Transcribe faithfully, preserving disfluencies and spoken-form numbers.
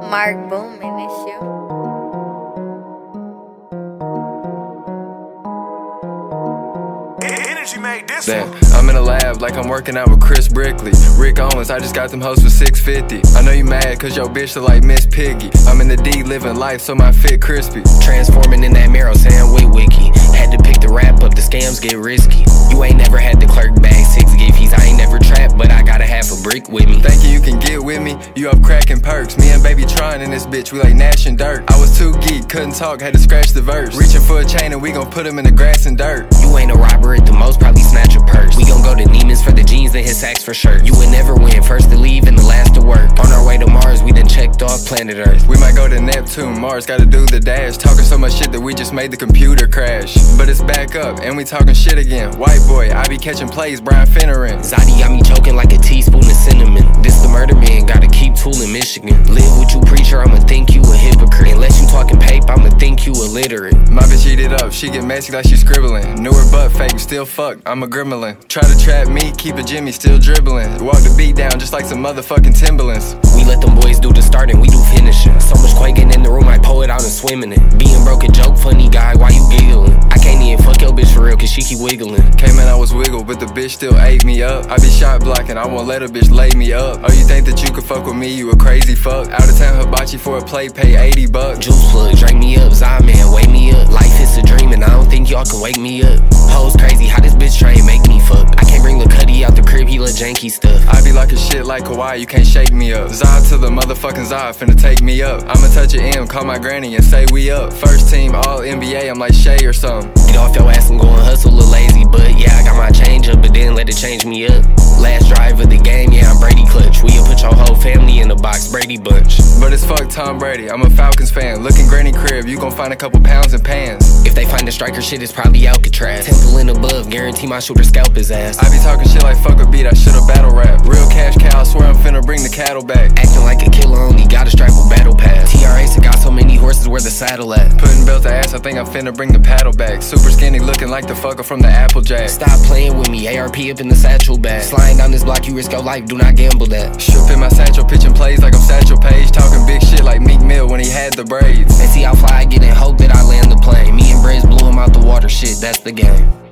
Mark Boom in this shit. Energy made this Damn, one. I'm in the lab like I'm working out with Chris Brickley. Rick Owens, I just got them hoes for six fifty. I know you mad cause your bitch look like Miss Piggy. I'm in the D living life so my fit crispy. Transforming in that mirror saying wait wiki. Had to pick the rap up, the scams get risky. You ain't never had the clerk bag six giffies. I ain't never trapped, but I got a half a brick with me. Thinking you can get with me? You up cracking perks. Me and baby trying in this bitch, we like Nash and Dirt. I was too geek, couldn't talk, had to scratch the verse. Reaching for a chain and we gon' put him in the grass and dirt. You ain't a robber at the most, probably snatch a purse. We gon' go to Neiman's for the jeans and hit sacks for shirt. You would never win, first to leave and the last to work. On our way to Mars, we done checked off planet Earth. We might go to Neptune, Mars gotta do the dash. Talking so much shit that we just made the computer crash. But it's back up, and we talking shit again. White boy, I be catching plays, Brian Finneran. Zodi got me choking like a teaspoon of cinnamon. This the murder man, gotta keep tooling Michigan. Live what you preacher, I'ma think you a hypocrite. Unless you talking paper, I'ma think you illiterate. My bitch eat it up, she get messy like she scribbling. Knew her butt fake, still fuck, I'm a gremlin. Try to trap me, keep a Jimmy, still dribbling. Walk the beat down just like some motherfucking Timberlands. We let them boys do the starting, we do finishing. So much quaking in the room, I pull it out and swim in it. Being broke a joke, funny guy, why you giggling? I can't even fuck your bitch for real, cause she keep wiggling. Came in, I was wiggle, but the bitch still ate me up. I be shot blocking, I won't let a bitch lay me up. Oh, you think that you could fuck with me, you a crazy fuck. Out of town hibachi for a plate, pay eighty bucks. Juice plug, drink me up, Zyman, wake me up. Life is a dream and I don't think y'all can wake me up. Hoes crazy, how this bitch train make me fuck. I can't bring Lil Cuddy out the crib, he look janky stuff. I be like a shit like Kawhi, you can't shake me up. Zod to the motherfucking Zod, finna take me up. I'ma touch an M, call my granny and say we up. First team, all N B A, I'm like Shea or something. Get off your ass and go and hustle, little lazy. But yeah, I got my change up, but then let it change me up. Last drive of the game, yeah, I'm Brady clutch. We'll put your whole family in the box, Brady bunch. But it's fuck Tom Brady, I'm a Falcons fan. Looking granny crib, you gon' find a couple pounds in pans. If they find a striker shit, it's probably Alcatraz. Temple and above, guarantee my shooter scalp his ass. I be talking shit like fuck a beat, I should've battle rap. Real cash cow, I swear I'm finna bring the cattle back. Acting like a killer, only got a strap with battle pass. T R Ace got so many horses, where the saddle at? Putting belt to ass, I think I'm finna bring the paddle back. Super skinny, looking like the fucker from the Applejack. Stop playing with me, A R P up in the satchel bag. Sliding down this block, you risk your life, do not gamble that. Strip in my satchel, pitching plays like I'm Satchel Paige. Talking big shit like Meek Mill when he had the braids. And see how fly I get and hope that I land the plane. Me and Brez blew him out the water, shit, that's the game.